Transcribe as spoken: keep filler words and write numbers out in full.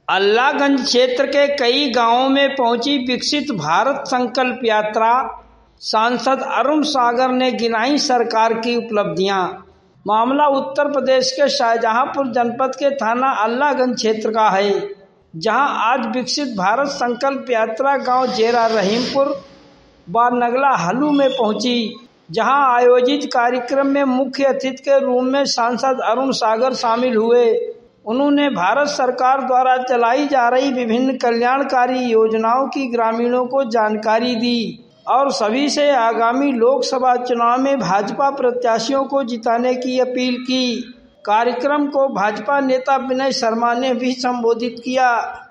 अल्लाहगंज क्षेत्र के कई गांवों में पहुंची विकसित भारत संकल्प यात्रा। सांसद अरुण सागर ने गिनाई सरकार की उपलब्धियां। मामला उत्तर प्रदेश के शाहजहांपुर जनपद के थाना अल्लाहगंज क्षेत्र का है, जहां आज विकसित भारत संकल्प यात्रा गांव जेरा रहीमपुर व नगला हल्लू में पहुंची, जहां आयोजित कार्यक्रम में मुख्य अतिथि के रूप में सांसद अरुण सागर शामिल हुए। उन्होंने भारत सरकार द्वारा चलाई जा रही विभिन्न कल्याणकारी योजनाओं की ग्रामीणों को जानकारी दी और सभी से आगामी लोकसभा चुनाव में भाजपा प्रत्याशियों को जिताने की अपील की। कार्यक्रम को भाजपा नेता विनय शर्मा ने भी संबोधित किया।